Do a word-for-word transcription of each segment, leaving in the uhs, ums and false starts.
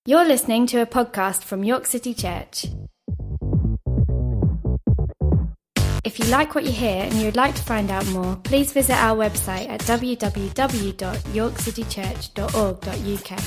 You're listening to a podcast from York City Church. If you like what you hear and you'd like to find out more, please visit our website at w w w dot york city church dot org dot u k.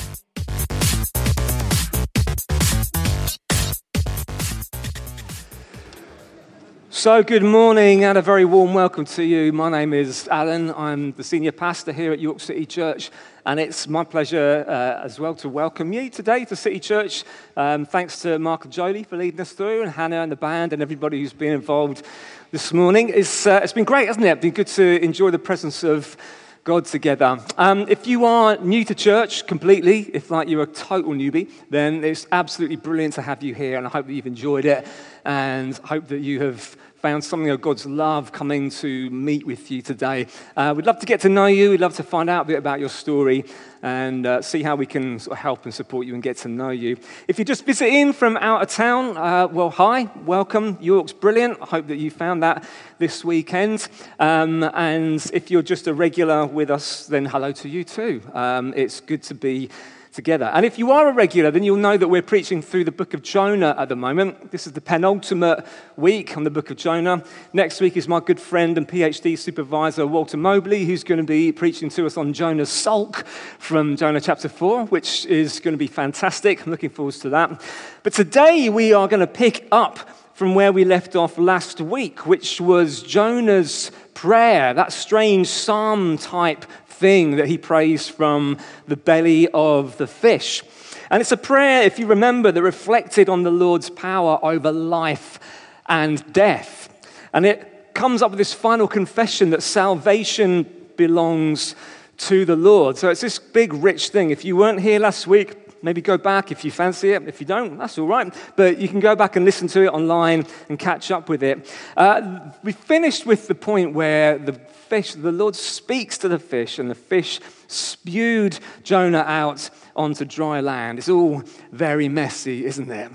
So good morning and a very warm welcome to you. My name is Alan. I'm the senior pastor here at York City Church, and it's my pleasure uh, as well to welcome you today to City Church. Um, thanks to Mark and Jolie for leading us through, and Hannah and the band and everybody who's been involved this morning. It's, uh, it's been great, hasn't it? It's been good to enjoy the presence of God together. Um, if you are new to church completely, if like you're a total newbie, then it's absolutely brilliant to have you here, and I hope that you've enjoyed it, and hope that you have found something of God's love coming to meet with you today. Uh, we'd love to get to know you. We'd love to find out a bit about your story and uh, see how we can sort of help and support you and get to know you. If you're just visiting from out of town, uh, well, hi, welcome. York's brilliant. I hope that you found that this weekend. Um, and if you're just a regular with us, then hello to you too. Um, it's good to be together. And if you are a regular, then you'll know that we're preaching through the book of Jonah at the moment. This is the penultimate week on the book of Jonah. Next week is my good friend and PhD supervisor, Walter Mobley, who's going to be preaching to us on Jonah's sulk from Jonah chapter four, which is going to be fantastic. I'm looking forward to that. But today we are going to pick up from where we left off last week, which was Jonah's prayer, that strange psalm-type thing that he prays from the belly of the fish. And it's a prayer, if you remember, that reflected on the Lord's power over life and death. And it comes up with this final confession that salvation belongs to the Lord. So it's this big, rich thing. If you weren't here last week, maybe go back if you fancy it. If you don't, that's all right. But you can go back and listen to it online and catch up with it. Uh, we finished with the point where the fish, the Lord speaks to the fish, and the fish spewed Jonah out onto dry land. It's all very messy, isn't it?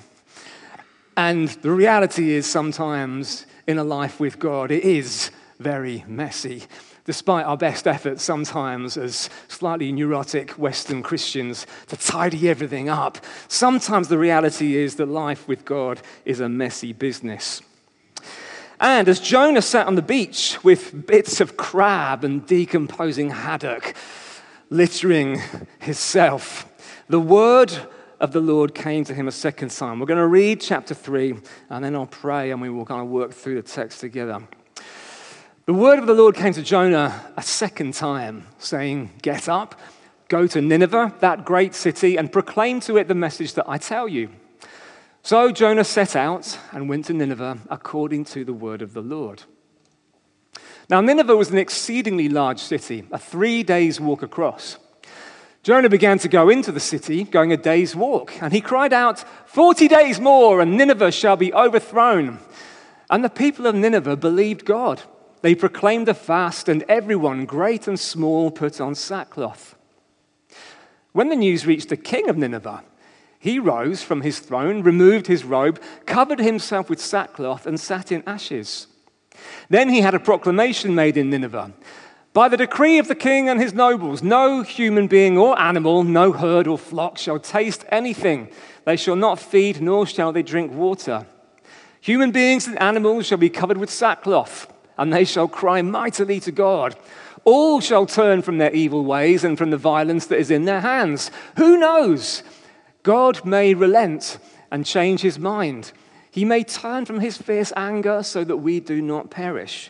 And the reality is sometimes in a life with God, it is very messy. Despite our best efforts sometimes as slightly neurotic Western Christians to tidy everything up, sometimes the reality is that life with God is a messy business. And as Jonah sat on the beach with bits of crab and decomposing haddock littering himself, the word of the Lord came to him a second time. We're going to read chapter three, and then I'll pray, and we will kind of work through the text together. The word of the Lord came to Jonah a second time, saying, "Get up, go to Nineveh, that great city, and proclaim to it the message that I tell you." So Jonah set out and went to Nineveh according to the word of the Lord. Now Nineveh was an exceedingly large city, a three days walk across. Jonah began to go into the city, going a day's walk, and he cried out, forty days more, and Nineveh shall be overthrown." And the people of Nineveh believed God. They proclaimed a fast, and everyone, great and small, put on sackcloth. When the news reached the king of Nineveh, he rose from his throne, removed his robe, covered himself with sackcloth, and sat in ashes. Then he had a proclamation made in Nineveh. "By the decree of the king and his nobles, no human being or animal, no herd or flock shall taste anything. They shall not feed, nor shall they drink water. Human beings and animals shall be covered with sackcloth, and they shall cry mightily to God. All shall turn from their evil ways and from the violence that is in their hands. Who knows? God may relent and change his mind. He may turn from his fierce anger so that we do not perish."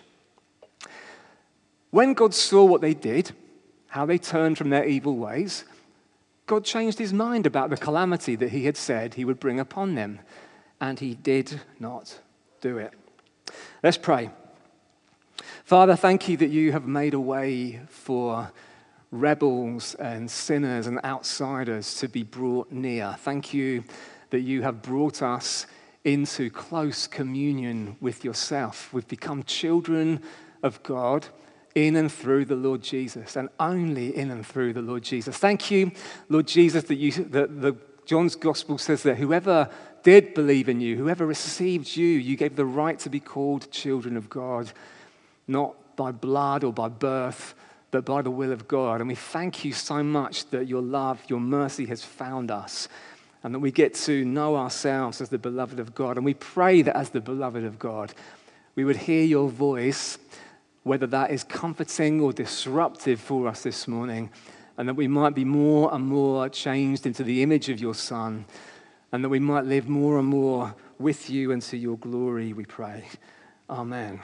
When God saw what they did, how they turned from their evil ways, God changed his mind about the calamity that he had said he would bring upon them, and he did not do it. Let's pray. Father, thank you that you have made a way for rebels and sinners and outsiders to be brought near. Thank you that you have brought us into close communion with yourself. We've become children of God in and through the Lord Jesus, and only in and through the Lord Jesus. Thank you, Lord Jesus, that you that the John's gospel says that whoever did believe in you, whoever received you, you gave the right to be called children of God, not by blood or by birth, but by the will of God. And we thank you so much that your love, your mercy has found us. and that we get to know ourselves as the beloved of God. And we pray that as the beloved of God, we would hear your voice, whether that is comforting or disruptive for us this morning, and that we might be more and more changed into the image of your Son, and that we might live more and more with you and to your glory, we pray. Amen.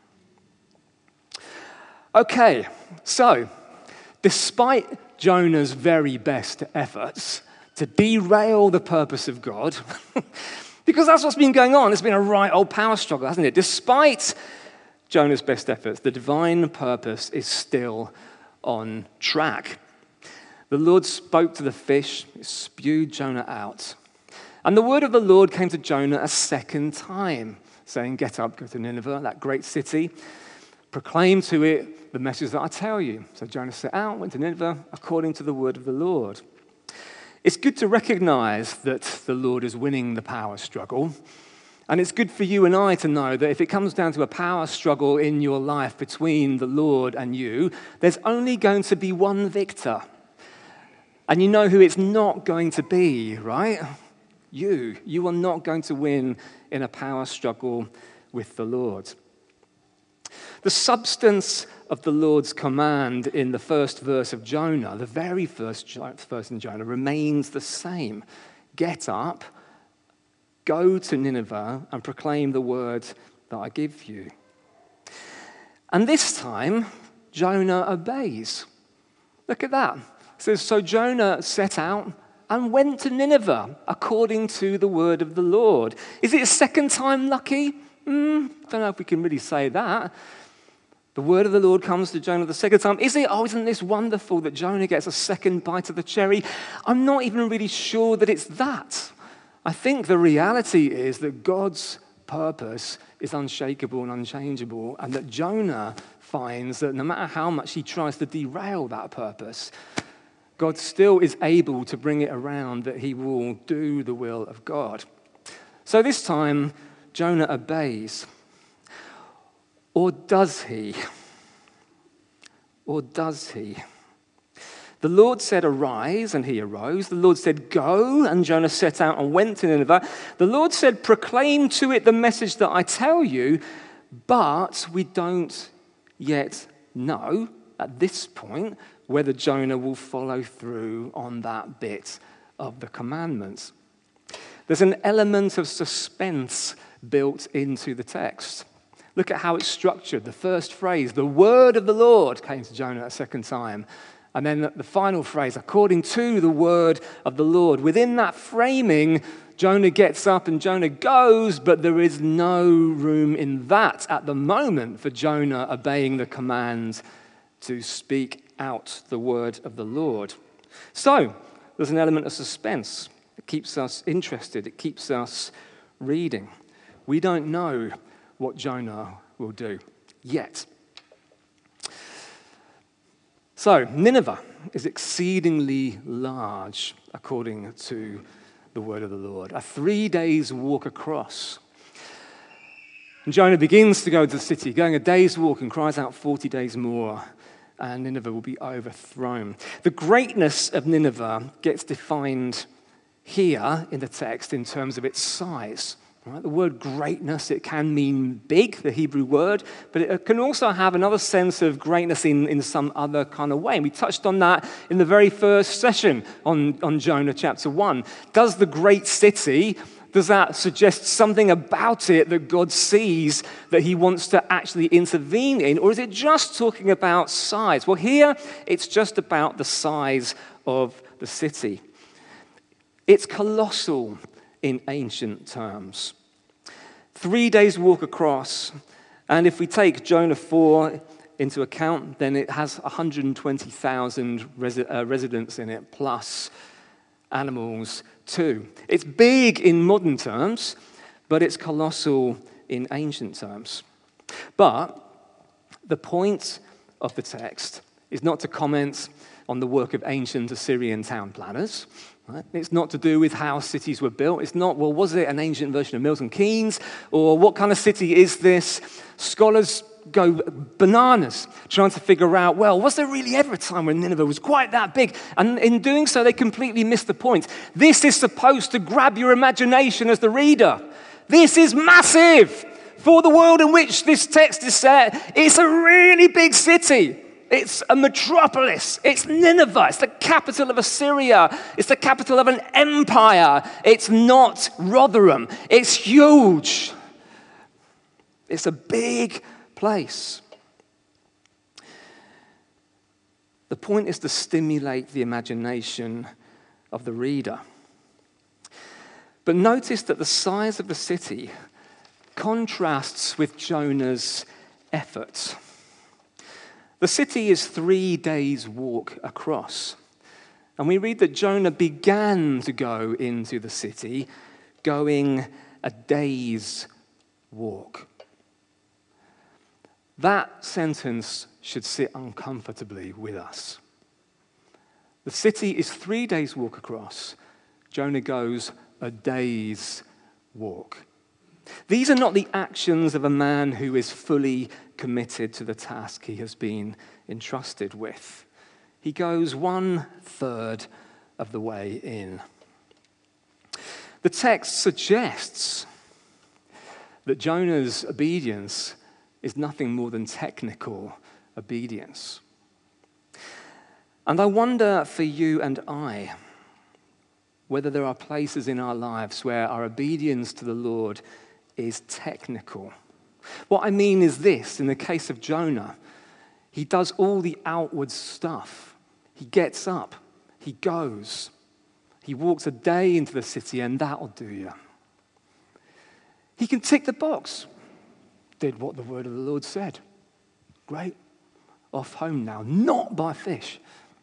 Okay, so despite Jonah's very best efforts to derail the purpose of God, because that's what's been going on, it's been a right old power struggle, hasn't it? Despite Jonah's best efforts, the divine purpose is still on track. The Lord spoke to the fish, it spewed Jonah out. And the word of the Lord came to Jonah a second time, saying, "Get up, go to Nineveh, that great city. Proclaim to it the message that I tell you." So Jonah set out, went to Nineveh, according to the word of the Lord. It's good to recognize that the Lord is winning the power struggle. And it's good for you and I to know that if it comes down to a power struggle in your life between the Lord and you, there's only going to be one victor. And you know who it's not going to be, right? You. You are not going to win in a power struggle with the Lord. The substance of the Lord's command in the first verse of Jonah, the very first verse in Jonah, remains the same. Get up, go to Nineveh, and proclaim the word that I give you. And this time, Jonah obeys. Look at that. It says, so Jonah set out and went to Nineveh according to the word of the Lord. Is it a second time lucky? Mm, don't know if we can really say that. The word of the Lord comes to Jonah the second time. Is it? Oh, isn't this wonderful that Jonah gets a second bite of the cherry? I'm not even really sure that it's that. I think the reality is that God's purpose is unshakable and unchangeable, and that Jonah finds that no matter how much he tries to derail that purpose, God still is able to bring it around, that he will do the will of God. So this time, Jonah obeys. Or does he? Or does he? The Lord said, arise, and he arose. The Lord said, go, and Jonah set out and went to Nineveh. The Lord said, proclaim to it the message that I tell you, but we don't yet know at this point whether Jonah will follow through on that bit of the commandments. There's an element of suspense built into the text. Look at how it's structured. The first phrase, the word of the Lord, came to Jonah a second time. And then the final phrase, according to the word of the Lord. Within that framing, Jonah gets up and Jonah goes, but there is no room in that at the moment for Jonah obeying the command to speak out the word of the Lord. So, there's an element of suspense. It keeps us interested. It keeps us reading. We don't know what Jonah will do yet. So, Nineveh is exceedingly large, according to the word of the Lord. A three days walk across. And Jonah begins to go to the city, going a day's walk, and cries out forty days more, and Nineveh will be overthrown. The greatness of Nineveh gets defined here in the text in terms of its size. Right? The word greatness, it can mean big, the Hebrew word, but it can also have another sense of greatness in, in some other kind of way. And we touched on that in the very first session on, on Jonah chapter one. Does the great city, does that suggest something about it that God sees that he wants to actually intervene in? Or is it just talking about size? Well, here it's just about the size of the city. It's colossal in ancient terms. Three days walk across, and if we take Jonah four into account, then it has one hundred twenty thousand resi- uh, residents in it, plus animals too. It's big in modern terms, but it's colossal in ancient terms. But the point of the text is not to comment on the work of ancient Assyrian town planners. Right? It's not to do with how cities were built. It's not, well, was it an ancient version of Milton Keynes? Or what kind of city is this? Scholars go bananas trying to figure out, well, was there really ever a time when Nineveh was quite that big? And in doing so, they completely miss the point. This is supposed to grab your imagination as the reader. This is massive for the world in which this text is set. It's a really big city. It's a metropolis. It's Nineveh. It's the capital of Assyria. It's the capital of an empire. It's not Rotherham. It's huge. It's a big place. The point is to stimulate the imagination of the reader. But notice that the size of the city contrasts with Jonah's effort. The city is three days' walk across. And we read that Jonah began to go into the city, going a day's walk. That sentence should sit uncomfortably with us. The city is three days' walk across. Jonah goes a day's walk. These are not the actions of a man who is fully committed to the task he has been entrusted with. He goes one third of the way in. The text suggests that Jonah's obedience is nothing more than technical obedience. And I wonder for you and I whether there are places in our lives where our obedience to the Lord is technical. What I mean is this: in the case of Jonah, he does all the outward stuff. He gets up, he goes, he walks a day into the city, and that'll do you. He can tick the box. Did what the word of the Lord said. Great. Off home now, not by fish.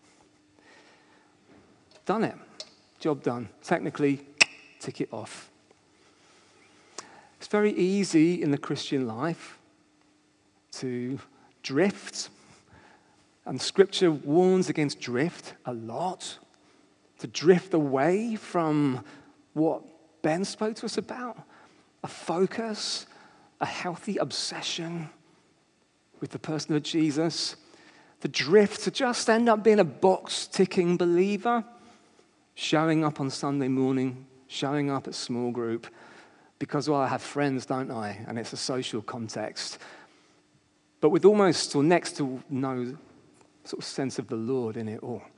Done it. Job done. Technically, tick it off. It's very easy in the Christian life to drift, and Scripture warns against drift a lot, to drift away from what Ben spoke to us about, a focus, a healthy obsession with the person of Jesus, to drift, to just end up being a box-ticking believer, showing up on Sunday morning, showing up at small group, because, well, I have friends, don't I? And it's a social context. But with almost or next to no sort of sense of the Lord in it all.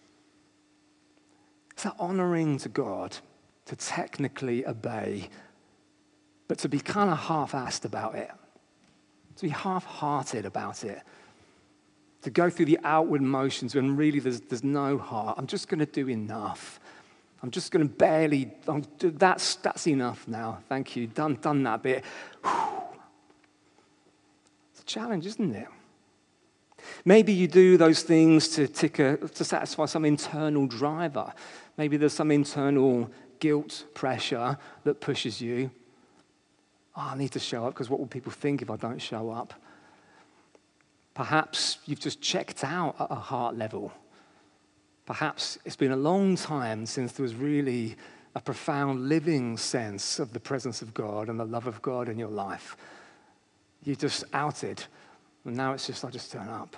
It's that honoring to God to technically obey, but to be kind of half-assed about it, to be half-hearted about it, to go through the outward motions when really there's, there's no heart. I'm just going to do enough. I'm just going to barely, I'm, that's, that's enough now. Thank you. Done, done that bit. Whew. It's a challenge, isn't it? Maybe you do those things to, tick a, to satisfy some internal driver. Maybe there's some internal guilt, pressure that pushes you. Oh, I need to show up because what will people think if I don't show up? Perhaps you've just checked out at a heart level. Perhaps it's been a long time since there was really a profound living sense of the presence of God and the love of God in your life. You just outed, and now it's just, I just turn up.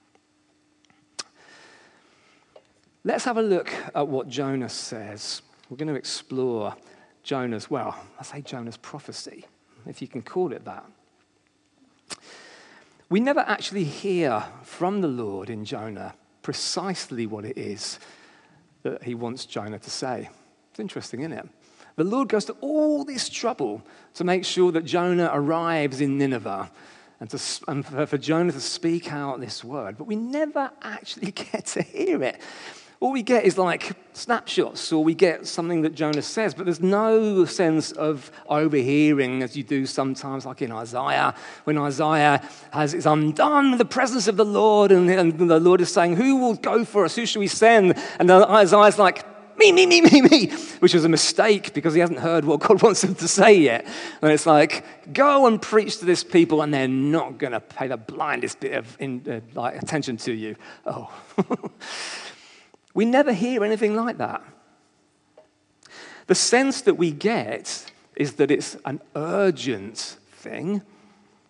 Let's have a look at what Jonah says. We're going to explore Jonah's, well, I say Jonah's prophecy, if you can call it that. We never actually hear from the Lord in Jonah precisely what it is that he wants Jonah to say. It's interesting, isn't it? The Lord goes to all this trouble to make sure that Jonah arrives in Nineveh and, to, and for, for Jonah to speak out this word, but we never actually get to hear it. All we get is like snapshots, or we get something that Jonah says, but there's no sense of overhearing as you do sometimes, like in Isaiah, when Isaiah has is undone with the presence of the Lord, and, and the Lord is saying, who will go for us? Who shall we send? And then Isaiah's like, me, me, me, me, me, which was a mistake because he hasn't heard what God wants him to say yet. And it's like, go and preach to this people, and they're not going to pay the blindest bit of in, uh, like attention to you. Oh. We never hear anything like that. The sense that we get is that it's an urgent thing,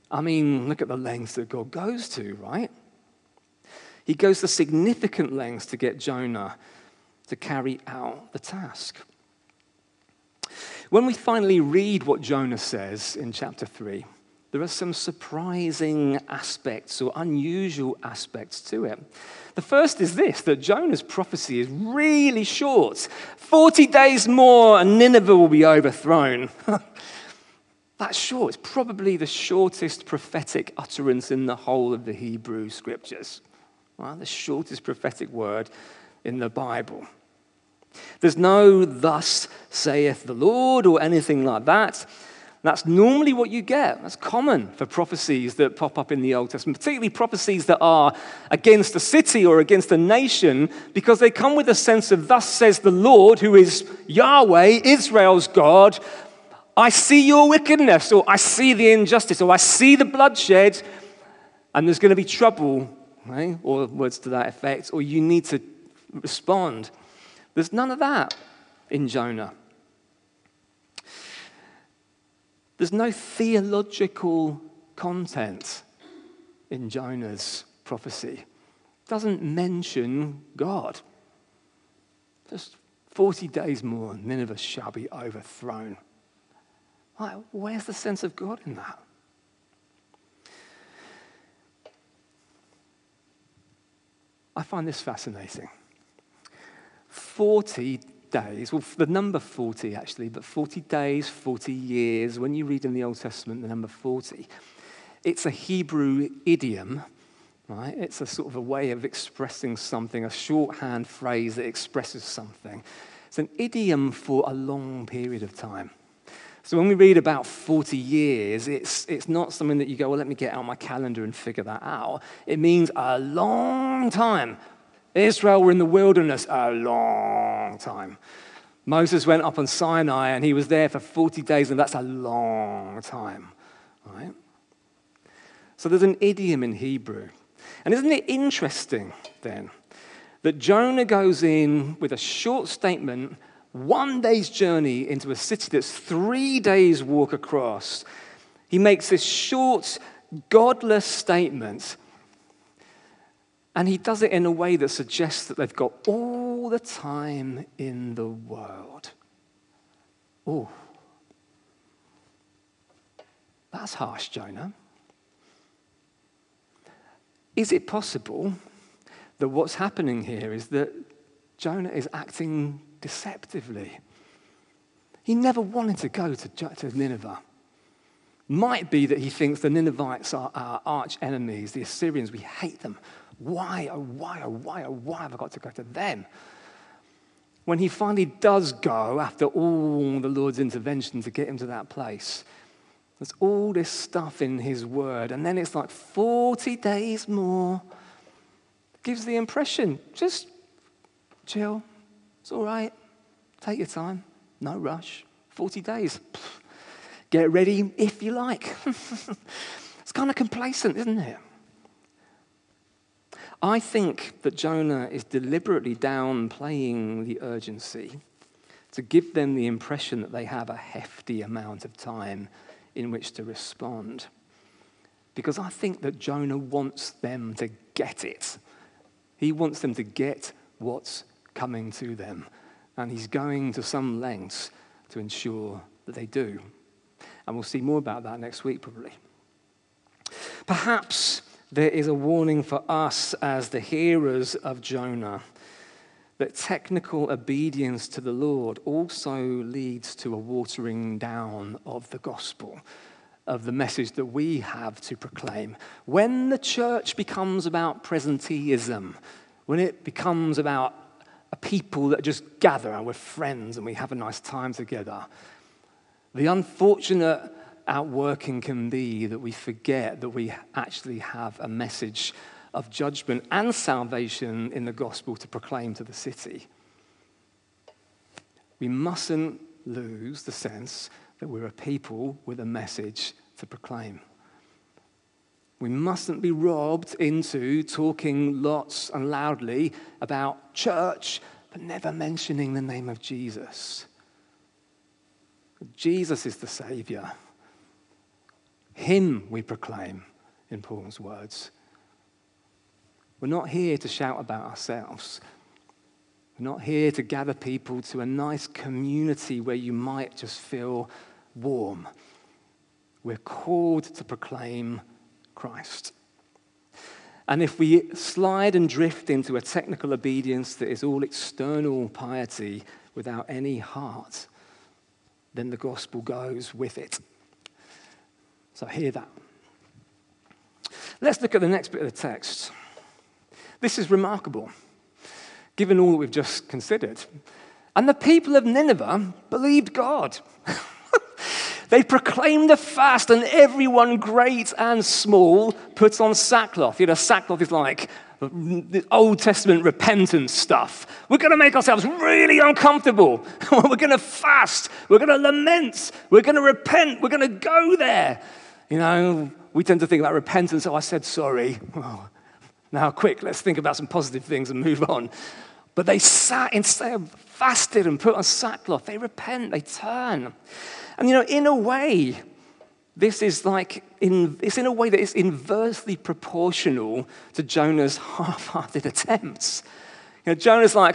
I mean, look at the lengths that God goes to, right? He goes to significant lengths to get Jonah to carry out the task. When we finally read what Jonah says in chapter three, there are some surprising aspects or unusual aspects to it. The first is this, that Jonah's prophecy is really short. forty days more and Nineveh will be overthrown. That's short. It's probably the shortest prophetic utterance in the whole of the Hebrew scriptures. Right? The shortest prophetic word in the Bible. There's no "thus saith the Lord" or anything like that. That's normally what you get. That's common for prophecies that pop up in the Old Testament, particularly prophecies that are against a city or against a nation, because they come with a sense of "thus says the Lord," who is Yahweh, Israel's God. I see your wickedness, or I see the injustice, or I see the bloodshed, and there's going to be trouble, right? Or words to that effect, or you need to respond. There's none of that in Jonah. There's no theological content in Jonah's prophecy. It doesn't mention God. Just forty days more, Nineveh shall be overthrown. Like, where's the sense of God in that? I find this fascinating. forty days, well, the number forty actually, but forty days, forty years. When you read in the Old Testament the number forty, it's a Hebrew idiom, right? It's a sort of a way of expressing something, a shorthand phrase that expresses something. It's an idiom for a long period of time. So when we read about forty years, it's, it's not something that you go, well, let me get out my calendar and figure that out. It means a long time. Israel were in the wilderness a long time. Moses went up on Sinai and he was there for forty days, and that's a long time, right? So there's an idiom in Hebrew. And isn't it interesting then that Jonah goes in with a short statement, one day's journey into a city that's three days walk across. He makes this short, godless statement, and he does it in a way that suggests that they've got all the time in the world. Oh, that's harsh, Jonah. Is it possible that what's happening here is that Jonah is acting deceptively? He never wanted to go to, to Nineveh. Might be that he thinks the Ninevites are our arch enemies, the Assyrians. We hate them. Why, oh, why, oh, why, oh, why have I got to go to them? When he finally does go, after all the Lord's intervention to get him to that place, there's all this stuff in his word, and then it's like forty days more. Gives the impression, just chill. It's all right. Take your time. No rush. forty days. Get ready if you like. It's kind of complacent, isn't it? I think that Jonah is deliberately downplaying the urgency to give them the impression that they have a hefty amount of time in which to respond. Because I think that Jonah wants them to get it. He wants them to get what's coming to them. And he's going to some lengths to ensure that they do. And we'll see more about that next week, probably. Perhaps there is a warning for us as the hearers of Jonah that technical obedience to the Lord also leads to a watering down of the gospel, of the message that we have to proclaim. When the church becomes about presenteeism, when it becomes about a people that just gather and we're friends and we have a nice time together, the unfortunate outworking can be that we forget that we actually have a message of judgment and salvation in the gospel to proclaim to the city. We mustn't lose the sense that we're a people with a message to proclaim. We mustn't be robbed into talking lots and loudly about church, but never mentioning the name of Jesus. Jesus is the Savior. Him we proclaim, in Paul's words. We're not here to shout about ourselves. We're not here to gather people to a nice community where you might just feel warm. We're called to proclaim Christ. And if we slide and drift into a technical obedience that is all external piety without any heart, then the gospel goes with it. So hear that. Let's look at the next bit of the text. This is remarkable, given all that we've just considered. And the people of Nineveh believed God. They proclaimed a fast, and everyone, great and small, put on sackcloth. You know, sackcloth is like the Old Testament repentance stuff. We're going to make ourselves really uncomfortable. We're going to fast. We're going to lament. We're going to repent. We're going to go there. You know, we tend to think about repentance. Oh, I said sorry. Oh, now, quick, let's think about some positive things and move on. But they sat instead of fasted and put on sackcloth. They repent. They turn. And, you know, in a way, this is like, in, it's in a way that is inversely proportional to Jonah's half-hearted attempts. You know, Jonah's like,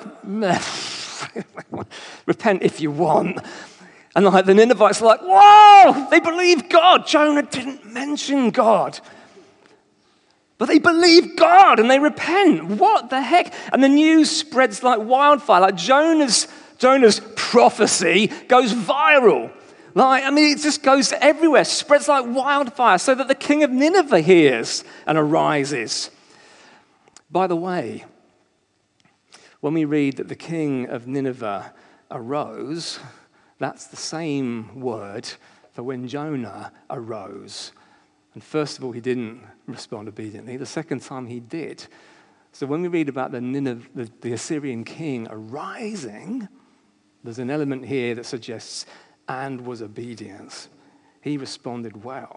repent if you want. And like the Ninevites are like, whoa, they believe God. Jonah didn't mention God. But they believe God and they repent. What the heck? And the news spreads like wildfire. Like Jonah's, Jonah's prophecy goes viral. Like, I mean, it just goes everywhere, spreads like wildfire, so that the king of Nineveh hears and arises. By the way, when we read that the king of Nineveh arose, that's the same word for when Jonah arose. And first of all, he didn't respond obediently. The second time he did. So when we read about the, Nineveh, the, the Assyrian king arising, there's an element here that suggests and was obedience. He responded well.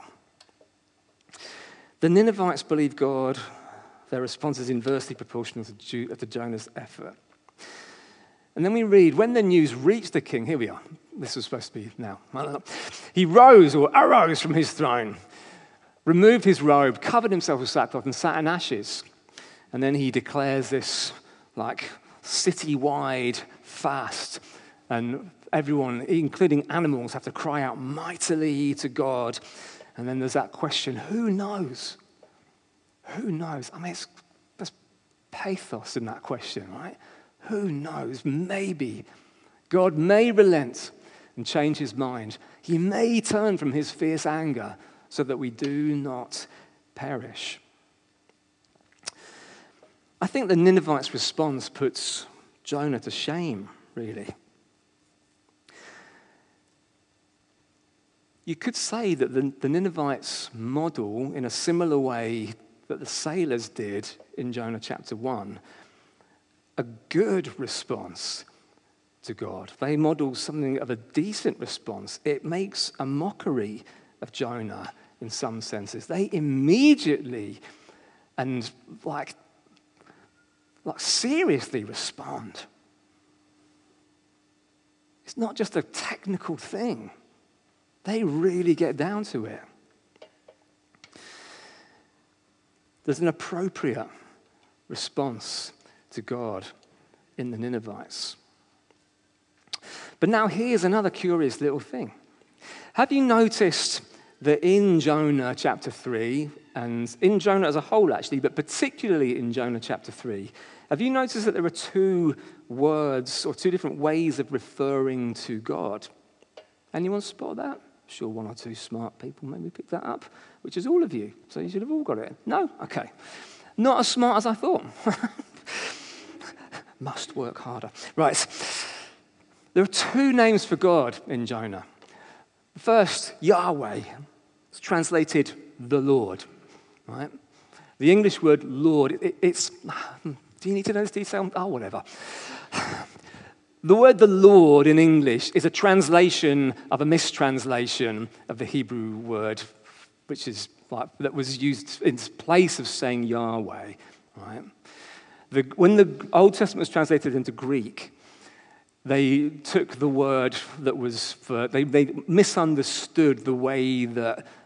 The Ninevites believed God. Their response is inversely proportional to, to Jonah's effort. And then we read, when the news reached the king, here we are. This was supposed to be now. He rose or arose from his throne, removed his robe, covered himself with sackcloth, and sat in ashes. And then he declares this like city-wide fast, and everyone, including animals, have to cry out mightily to God. And then there's that question, who knows? Who knows? I mean, it's, there's pathos in that question, right? Who knows? Maybe God may relent and change his mind. He may turn from his fierce anger so that we do not perish. I think the Ninevites' response puts Jonah to shame, really. You could say that the, the Ninevites model in a similar way that the sailors did in Jonah chapter one, a good response to God. They model something of a decent response. It makes a mockery of Jonah in some senses. They immediately and like, like seriously respond. It's not just a technical thing. They really get down to it. There's an appropriate response to God in the Ninevites. But now here's another curious little thing. Have you noticed that in Jonah chapter three, and in Jonah as a whole actually, but particularly in Jonah chapter three, have you noticed that there are two words or two different ways of referring to God? Anyone spot that? Sure, one or two smart people maybe picked that up, which is all of you. So you should have all got it. No? Okay. Not as smart as I thought. Must work harder. Right. There are two names for God in Jonah. First, Yahweh. It's translated the Lord. Right? The English word Lord, it, it's... Do you need to know this detail? Oh, whatever. The word the Lord in English is a translation of a mistranslation of the Hebrew word, which is like, that was used in place of saying Yahweh. Right? The, when the Old Testament was translated into Greek, they took the word that was for, they, they misunderstood the way that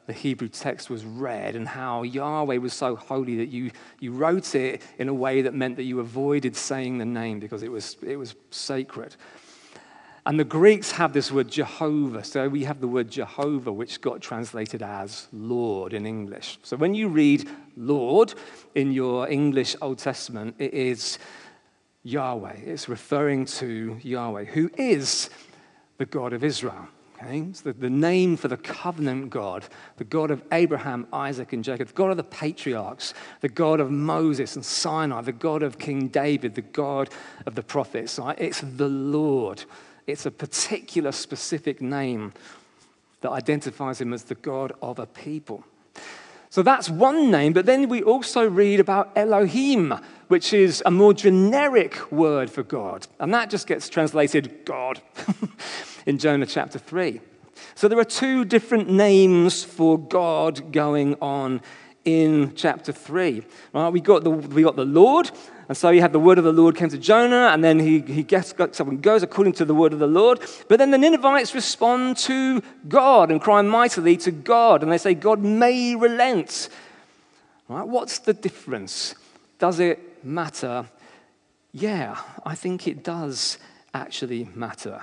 the Hebrew text was read and how Yahweh was so holy that you, you wrote it in a way that meant that you avoided saying the name because it was, it was sacred. And the Greeks have this word Jehovah. So we have the word Jehovah, which got translated as Lord in English. So when you read Lord in your English Old Testament, it is Yahweh. It's referring to Yahweh, who is the God of Israel. Okay? It's the, the name for the covenant God, the God of Abraham, Isaac, and Jacob, the God of the patriarchs, the God of Moses and Sinai, the God of King David, the God of the prophets. Right? It's the Lord. It's a particular specific name that identifies him as the God of a people. So that's one name, but then we also read about Elohim, which is a more generic word for God. And that just gets translated God in Jonah chapter three. So there are two different names for God going on in chapter three. Right? We got the we got the Lord, and so you have the word of the Lord came to Jonah, and then he he gets someone goes according to the word of the Lord. But then the Ninevites respond to God and cry mightily to God, and they say, God may relent. Right? What's the difference? Does it matter? Yeah, I think it does actually matter.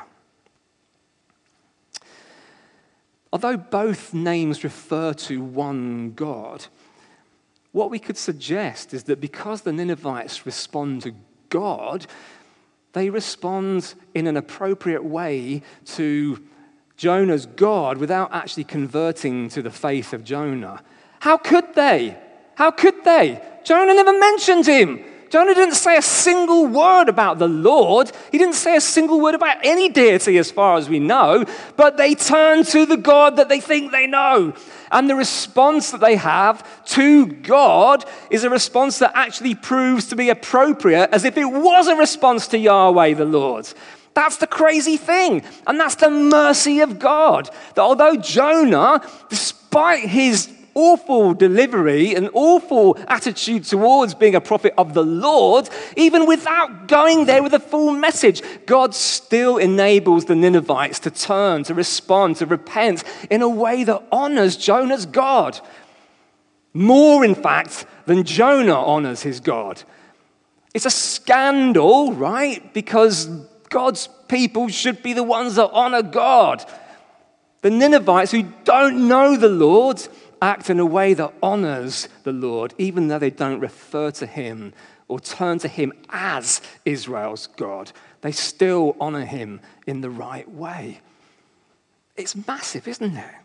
Although both names refer to one God, what we could suggest is that because the Ninevites respond to God, they respond in an appropriate way to Jonah's God without actually converting to the faith of Jonah. How could they? How could they? Jonah never mentioned him. Jonah didn't say a single word about the Lord. He didn't say a single word about any deity as far as we know, but they turn to the God that they think they know. And the response that they have to God is a response that actually proves to be appropriate as if it was a response to Yahweh the Lord. That's the crazy thing. And that's the mercy of God. That although Jonah, despite his awful delivery, an awful attitude towards being a prophet of the Lord, even without going there with a full message, God still enables the Ninevites to turn, to respond, to repent in a way that honors Jonah's God. More, in fact, than Jonah honors his God. It's a scandal, right? Because God's people should be the ones that honor God. The Ninevites, who don't know the Lord, act in a way that honors the Lord, even though they don't refer to him or turn to him as Israel's God. They still honor him in the right way. It's massive, isn't it?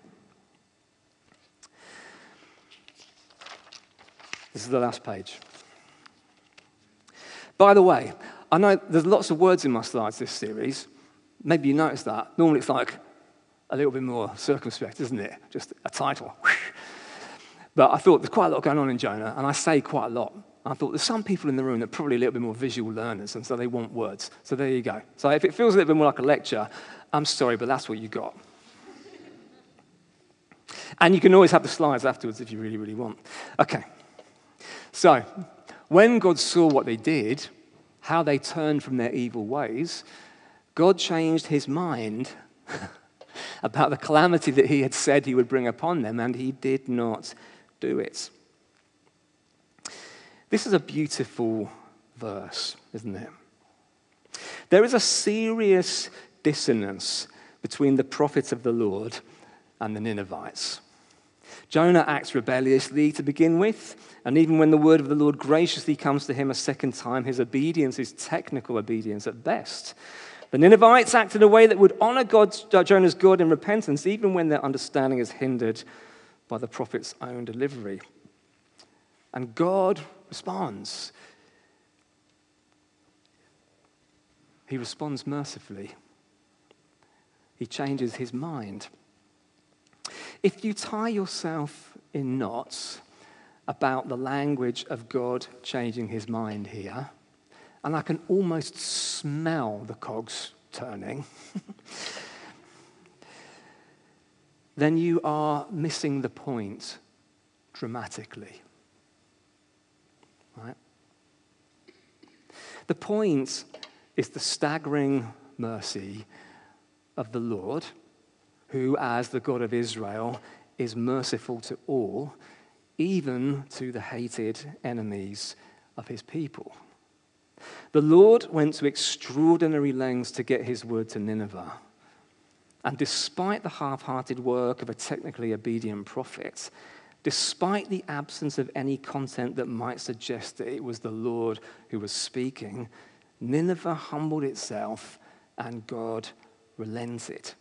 This is the last page. By the way, I know there's lots of words in my slides this series. Maybe you noticed that. Normally it's like a little bit more circumspect, isn't it? Just a title. But I thought there's quite a lot going on in Jonah, and I say quite a lot. I thought there's some people in the room that are probably a little bit more visual learners, and so they want words. So there you go. So if it feels a little bit more like a lecture, I'm sorry, but that's what you got. And you can always have the slides afterwards if you really, really want. Okay. So when God saw what they did, how they turned from their evil ways, God changed his mind about the calamity that he had said he would bring upon them, and he did not do it. This is a beautiful verse, isn't it? There is a serious dissonance between the prophets of the Lord and the Ninevites. Jonah acts rebelliously to begin with, and even when the word of the Lord graciously comes to him a second time, his obedience is technical obedience at best. The Ninevites act in a way that would honor God's, Jonah's God in repentance, even when their understanding is hindered by the prophet's own delivery. And God responds. He responds mercifully. He changes his mind. If you tie yourself in knots about the language of God changing his mind here, and I can almost smell the cogs turning, then you are missing the point dramatically. Right? The point is the staggering mercy of the Lord, who, as the God of Israel, is merciful to all, even to the hated enemies of his people. The Lord went to extraordinary lengths to get his word to Nineveh. And despite the half-hearted work of a technically obedient prophet, despite the absence of any content that might suggest that it was the Lord who was speaking, Nineveh humbled itself and God relented.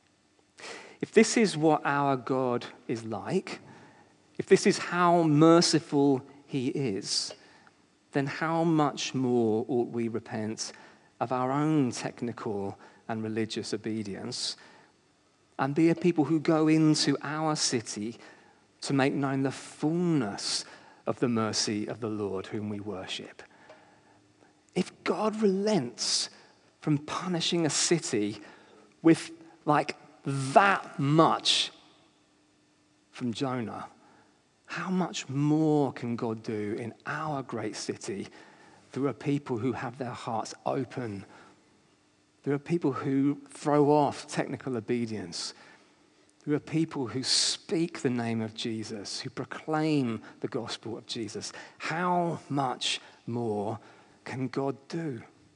If this is what our God is like, if this is how merciful he is, then how much more ought we repent of our own technical and religious obedience and be a people who go into our city to make known the fullness of the mercy of the Lord whom we worship. If God relents from punishing a city with like that much from Jonah, how much more can God do in our great city through a people who have their hearts open? There are people who throw off technical obedience. There are people who speak the name of Jesus, who proclaim the gospel of Jesus. How much more can God do?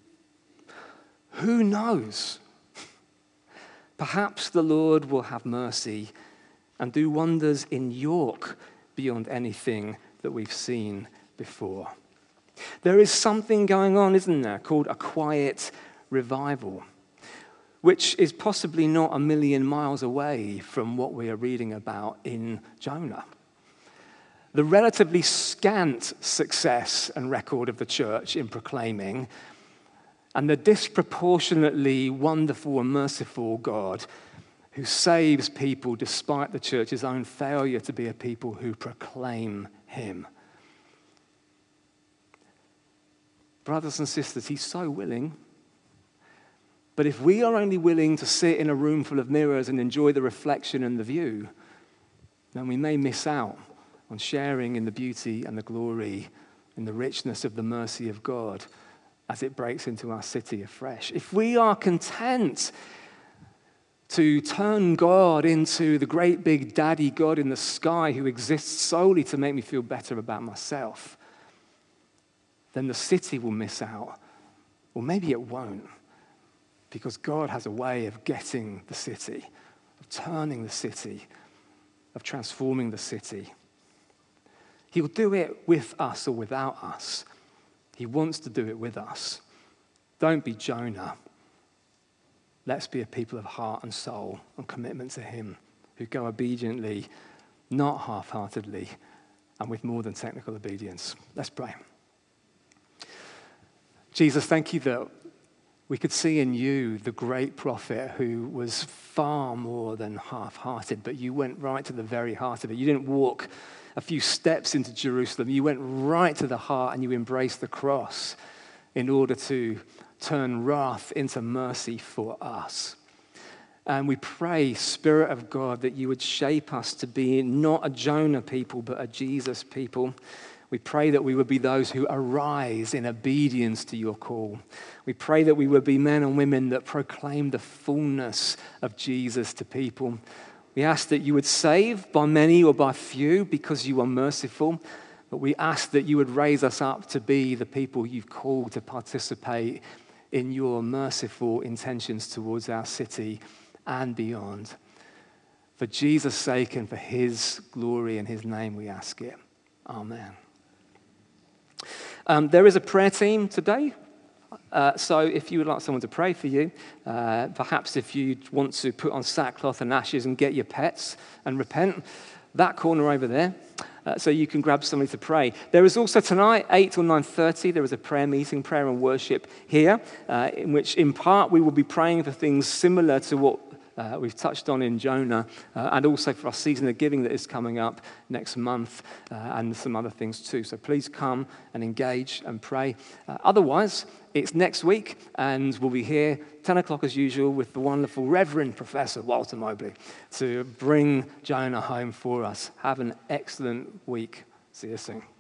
Who knows? Perhaps the Lord will have mercy and do wonders in York beyond anything that we've seen before. There is something going on, isn't there, called a quiet revival, which is possibly not a million miles away from what we are reading about in Jonah. The relatively scant success and record of the church in proclaiming, and the disproportionately wonderful and merciful God who saves people despite the church's own failure to be a people who proclaim him. Brothers and sisters, he's so willing. But if we are only willing to sit in a room full of mirrors and enjoy the reflection and the view, then we may miss out on sharing in the beauty and the glory and the richness of the mercy of God as it breaks into our city afresh. If we are content to turn God into the great big daddy God in the sky who exists solely to make me feel better about myself, then the city will miss out. Or maybe it won't, because God has a way of getting the city, of turning the city, of transforming the city. He'll do it with us or without us. He wants to do it with us. Don't be Jonah. Let's be a people of heart and soul and commitment to him, who go obediently, not half-heartedly, and with more than technical obedience. Let's pray. Jesus, thank you that we could see in you the great prophet who was far more than half-hearted, but you went right to the very heart of it. You didn't walk a few steps into Jerusalem. You went right to the heart and you embraced the cross in order to turn wrath into mercy for us. And we pray, Spirit of God, that you would shape us to be not a Jonah people, but a Jesus people. We pray that we would be those who arise in obedience to your call. We pray that we would be men and women that proclaim the fullness of Jesus to people. We ask that you would save by many or by few because you are merciful, but we ask that you would raise us up to be the people you've called to participate in your merciful intentions towards our city and beyond. For Jesus' sake and for his glory and his name we ask it. Amen. Um, there is a prayer team today. Uh, so if you would like someone to pray for you, uh, perhaps if you want to put on sackcloth and ashes and get your pets and repent, that corner over there, uh, so you can grab somebody to pray. There is also tonight, eight or nine thirty, there is a prayer meeting, prayer and worship here, uh, in which in part we will be praying for things similar to what Uh, we've touched on in Jonah, uh, and also for our season of giving that is coming up next month, uh, and some other things too. So please come and engage and pray. Uh, otherwise, it's next week, and we'll be here ten o'clock as usual with the wonderful Reverend Professor Walter Mobley to bring Jonah home for us. Have an excellent week. See you soon.